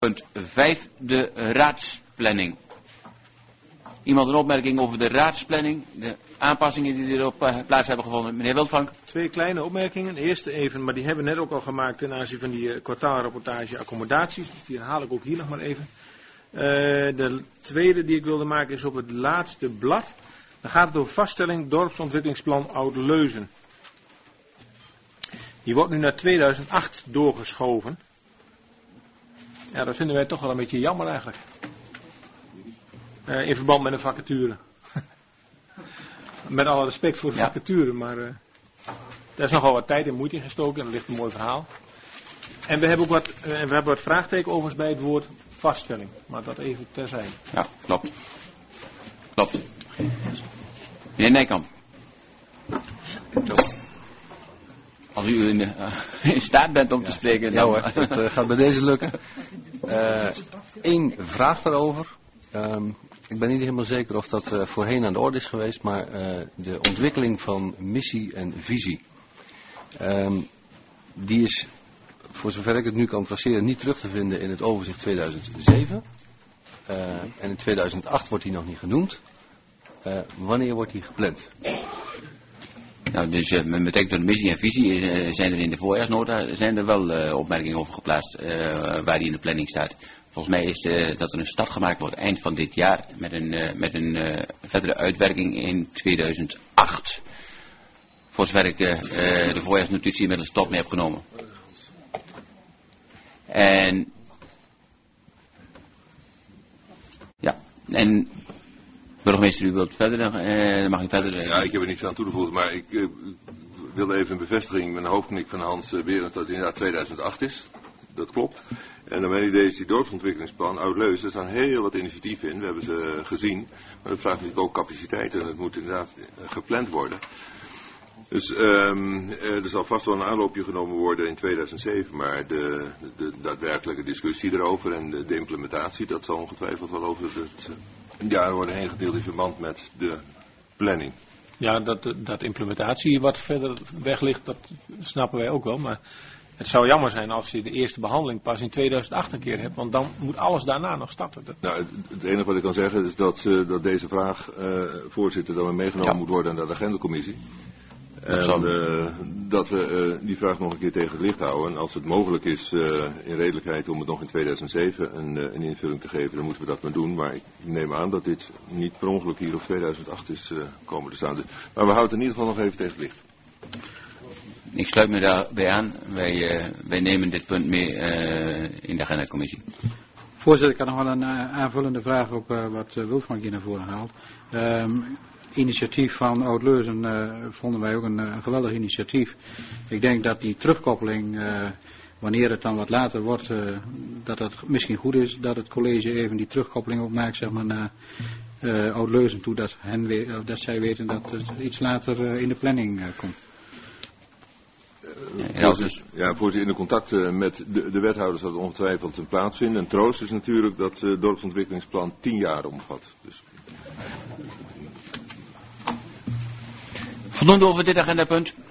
Punt 5, de raadsplanning. Iemand een opmerking over de raadsplanning, de aanpassingen die erop plaats hebben gevonden. Meneer Wildvank. 2 kleine opmerkingen. De eerste even, maar die hebben we net ook al gemaakt ten aanzien van die kwartaalrapportage accommodaties. Dus die herhaal ik ook hier nog maar even. De tweede die ik wilde maken is op het laatste blad. Dan gaat het over vaststelling dorpsontwikkelingsplan Oud-Leuzen. Die wordt nu naar 2008 doorgeschoven. Ja, dat vinden wij toch wel een beetje jammer eigenlijk. In verband met een vacature. Met alle respect voor de vacature, maar daar is nogal wat tijd en moeite in gestoken en dat ligt een mooi verhaal. En we hebben ook wat vraagteken overigens bij het woord vaststelling. Maar dat even terzijde. Ja, klopt. Klopt. Meneer Nijkamp. Als u in staat bent om te spreken. Ja hoor, dat gaat bij deze lukken. Eén vraag daarover. Ik ben niet helemaal zeker of dat voorheen aan de orde is geweest, maar de ontwikkeling van missie en visie. Die is, voor zover ik het nu kan traceren, niet terug te vinden in het overzicht 2007. En in 2008 wordt die nog niet genoemd. Wanneer wordt die gepland? Nou, dus met betrekking tot de missie en visie zijn er in de voorjaarsnota zijn er wel opmerkingen over geplaatst waar die in de planning staat. Volgens mij is dat er een start gemaakt wordt eind van dit jaar met een verdere uitwerking in 2008. Voor zover ik de voorjaarsnotitie met een stop mee heb genomen. En ja, en burgemeester, u wilt verder, dan mag u verder. Ja, ik heb er niets aan toe te voegen, maar ik wilde even een bevestiging met een hoofdknik van Hans Berends dat het inderdaad 2008 is. Dat klopt. En naar mijn idee is die dorpsontwikkelingsplan Oud-Leuzen, er staan heel wat initiatieven in, we hebben ze gezien. Maar dat vraagt natuurlijk ook capaciteit en het moet inderdaad gepland worden. Dus er zal vast wel een aanloopje genomen worden in 2007, maar de daadwerkelijke discussie erover en de implementatie, dat zal ongetwijfeld wel over het jaar worden heen gedeeld in verband met de planning. Ja, dat implementatie wat verder weg ligt, dat snappen wij ook wel, maar het zou jammer zijn als je de eerste behandeling pas in 2008 een keer hebt, want dan moet alles daarna nog starten. Nou, het enige wat ik kan zeggen is dat deze vraag, voorzitter, dan weer meegenomen moet worden aan de agendacommissie. En dat we die vraag nog een keer tegen het licht houden. En als het mogelijk is in redelijkheid om het nog in 2007 een invulling te geven, dan moeten we dat maar doen. Maar ik neem aan dat dit niet per ongeluk hier op 2008 is komen te staan. Dus, maar we houden het in ieder geval nog even tegen het licht. Ik sluit me daarbij aan. Wij nemen dit punt mee in de agendacommissie. Voorzitter, ik had nog wel een aanvullende vraag op wat Wildvank hier naar voren haalt. Initiatief van Oud-Leuzen vonden wij ook een geweldig initiatief. Ik denk dat die terugkoppeling, wanneer het dan wat later wordt, dat het misschien goed is dat het college even die terugkoppeling ook maakt, zeg maar, naar Oud-Leuzen toe, dat zij weten dat het iets later in de planning komt. Ja, voorzitter, in de contacten met de wethouders dat het ongetwijfeld een plaatsvinden. En troost is natuurlijk dat het dorpsontwikkelingsplan 10 jaar omvat. Dus. Voldoende over dit agendapunt.